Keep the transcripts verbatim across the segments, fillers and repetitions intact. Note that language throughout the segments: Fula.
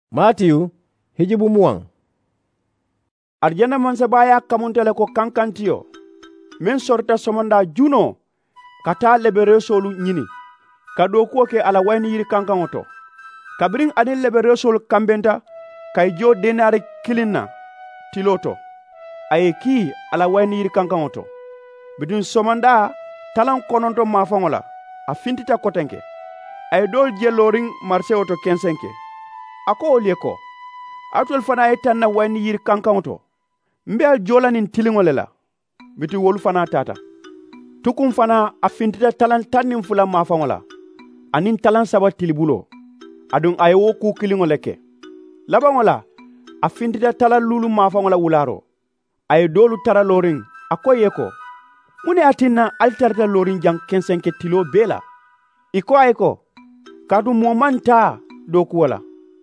Matiyu hijibu muwan. Arjana mansa baya kamuntele ko kankantiyo men sorta somonda juno kata lebere solu nyini kado ko ke ala wayni yiri kankangoto kabrin adin lebere solu kambenta kay jo denare kilinna tiloto ay ki ala wayni yiri kankangoto bidun somonda talan kononto mafangola a fintita kotenke ay dol jeloring marché auto quinze ako olieko atol fana etanna wayni yiri kankangoto mbel jolanin tilingole la biti wolu fana tata tukum fana a fintita talan tannin fula mafangola anin talan saba tilibulo adun ayo ku kilingole ke labangola a fintita talan lulu mafangola wularo ay dolu tara loring akoyeko mune atinna altarta loring jang quinze tilo bela iko ayko kadu momanta doku wala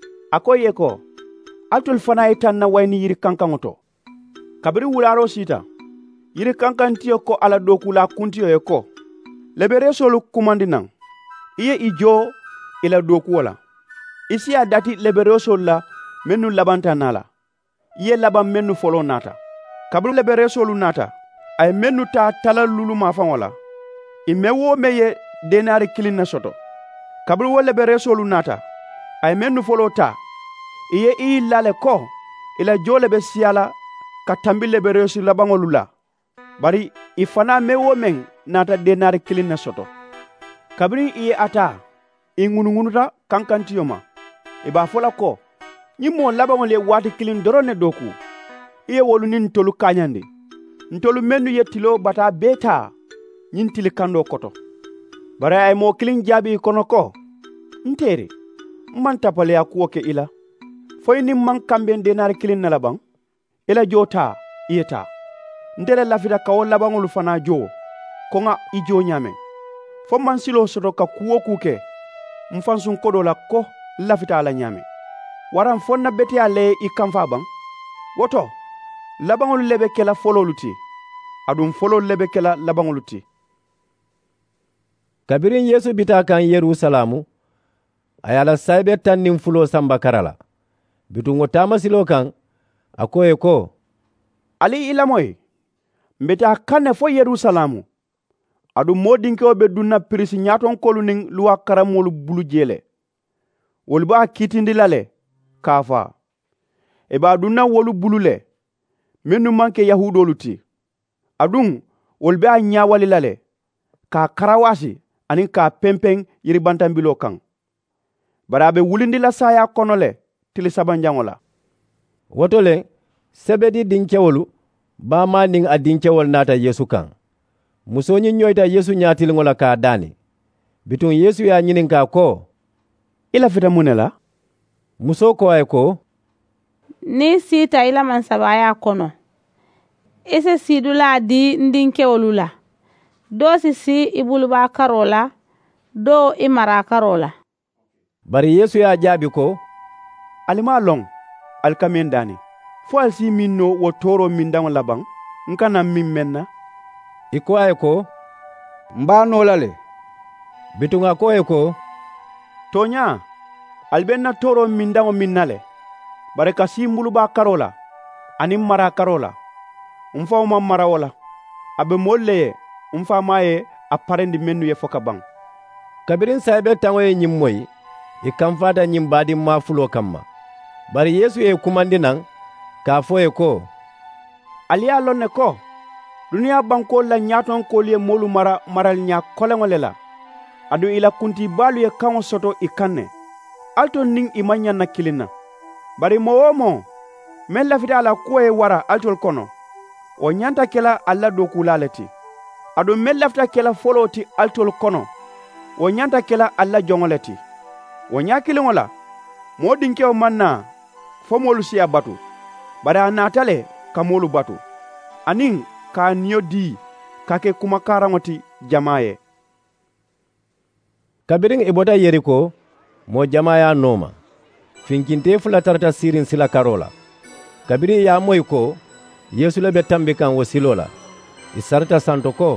akoyeko atol fana etanna wayni yiri kankangoto kabiri wularo sita yiri kankantiyo ko ala dokula kuntiyo ye ko lebere solu kumandinan iye ijo ila doku wala isi a dati lebere solu la mennu labanta nala iye laban mennu folo nata kabiri lebere solu nata ay mennu ta tala lulu mafan wala ime wo meye denari kilin na soto kabiri wo lebere solu nata ay mennu folo ta iye i lale ko ila jole be siala ka tambile be resu labangolu la bari ifana mewo men nata denari kilin na soto kabri iye ata ingunugunuta kankantiyoma iba fola ko nyimo labangole wati kilin dorone doku iye wolu nin tolu kanyandi ntolu menu yetilo bata beta nyin tili kando koto bari ay mo kilin jabi kono ko ntere man tapale akuoke ila foy ni man kamben denari kilin na labang ila jota iyeta ndele lafita kawo labangolu fana jo konga ijo nyame fo man silo soto ka kuwo kuke mfansun kodo la ko lafita ala nyame waran fonna beti ale ikamfa bang woto labangolu lebe kela fololuti adum folo lebe kela labangolu ti kabirin Yesu bita kan Yerusalemu ayala saybe tannin fulo samba karala bitungo tamasilo kan akoye ko ali ilamoy mbeta kanne fo Yerusalemu adu modinke obe dunna prisi nyaton kolunin luwa karamolu bulu jele wol ba kitindi lale kafa e ba dunna wolu bulule menu manke yahudolu ti adun wol ba nyawali lale ka karawasi anin ka pempen yiri bantambilo kan barabe wulindi la saya konole tili sabanjangola wotole sebedi dinkewolu ba ma ning a dinkewol nata Yesu kan muso nyi nyoyta Yesu nyatil ngola ka dani bitun Yesu ya nyinin ka ko ila fita munela muso ko ay ko ni sita ila man sabaya kono ese sidula di ndinkewolu la do si si ibulu ba karola do imara karola bari Yesu ya jabi ko alima long alkamen dani fo alsi minno wo toro min dan labang nkana min menna iko ay ko mba no lale bitunga ko ay ko tonya albenna toro min dan minnale bare ka simbulu ba karola ani mara karola umfa ma mara wala abe molle umfa maye aparendi mennu ye foka bang kabirin saybe tangoye nyimmoy ikamfata nyimbadi mafulo kamma bari Yesu e kumandi nan ka foye ko aliya lonne ko duniya banko la nyaton ko liye molu mara maral nya kolengole la adu ila kunti balu ye kan soto ikanne alto ning imanya na kilina bari mowomo men la fitala ko e wara altol kono o nyanta kela alla do kulaleti adu men lafta kela foloti altol kono o nyanta kela alla jongoleti o nyakilingola modinke o manna fomolu siya batu bara natale kamolu batu anin ka niyo di kake kuma karangoti jamaye kabirin ibota Yeriko mo jamaya noma finkinte fula tarta sirin sila karola kabiri ya moy ko Yesu lebe tambi kan wasilola isarta santo ko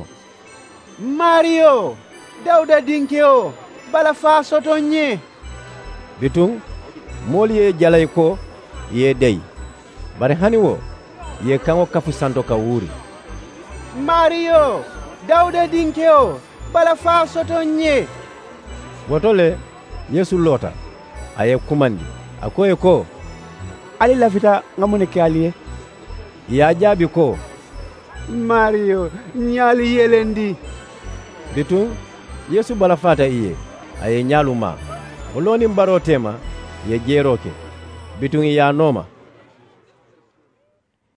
Mario Dauda dinkeo bala fa soto nye bitun moolu ye jalay ko ye dey bari hani wo ye kaŋo kafu santo ka wuuri. Mario, Dawuda dinkeo, bala faa soto nye. Woto le Yesu lota a ye kumandi a ko ye ko ali lafita nga mu ne ke ali ye. ya jaabi ko Mario, ñaali yelendi. bitun Yesu bala fata iye a ye ñaalu ma wo lonin baro tema ye jeero ke bitun ya nooma